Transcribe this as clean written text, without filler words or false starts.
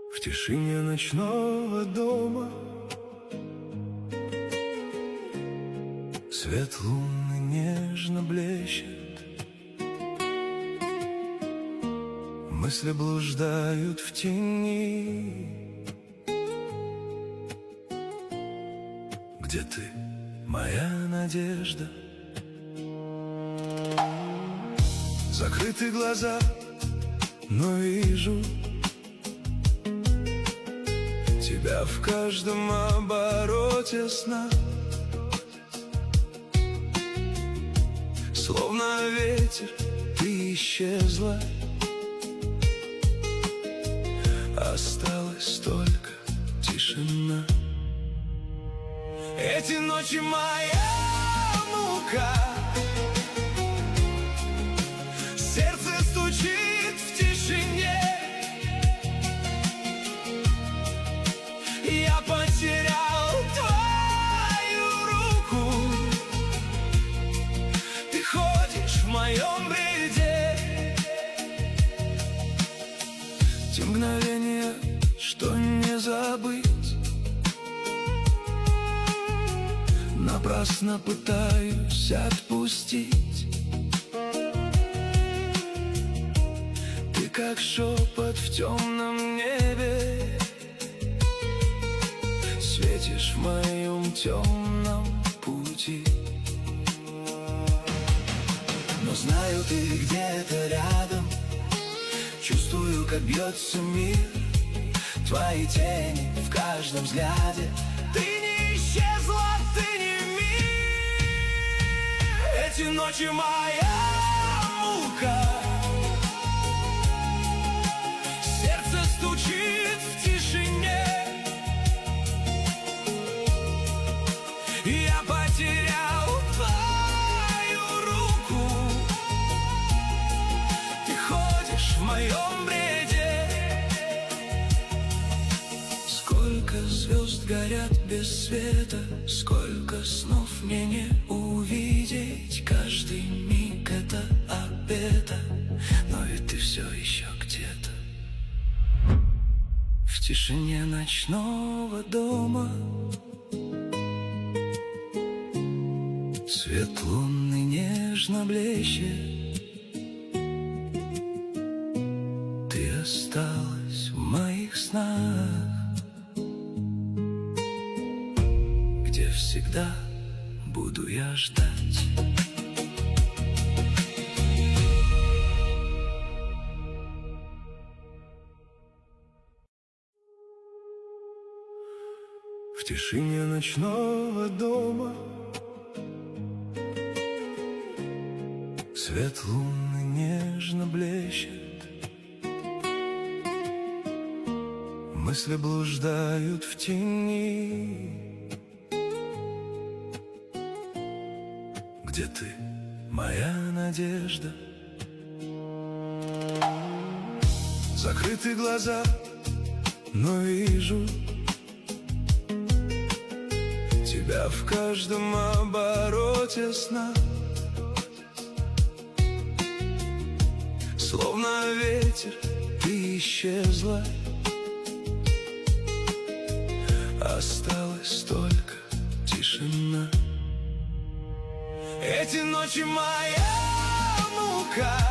В тишине ночного дома свет луны нежно блещет, мысли блуждают в тени. Где ты, моя надежда? Закрыты глаза, но вижу тебя в каждом обороте сна. Словно ветер ты исчезла, осталась только тишина. Эти ночи моя мука, сердце стучит в тишине. Я потерял твою руку, ты ходишь в моем бреде. Те мгновения, что не забыть, напрасно пытаюсь отпустить. Ты как шепот в темном небе, светишь в моем темном пути. Но знаю, ты где-то рядом, чувствую, как бьется мир. Твои тени в каждом взгляде. Ты не исчезла, ты не мир. Эти ночи моя мука, сердце стучит в тишине. Я потерял твою руку, ты ходишь в моем бреде. Сколько звезд горят без света, сколько снов мне не увидеть. Каждый миг это обета, но ведь ты все еще где-то. В тишине ночного дома свет луны нежно блещет. Ты осталась в моих снах, где всегда буду я ждать. В тишине ночного дома свет луны нежно блещет, мысли блуждают в тени. Где ты, моя надежда? Закрыты глаза, но вижу тебя в каждом обороте сна. Словно ветер ты исчезла, осталась только тишина. Эти ночи моя мука,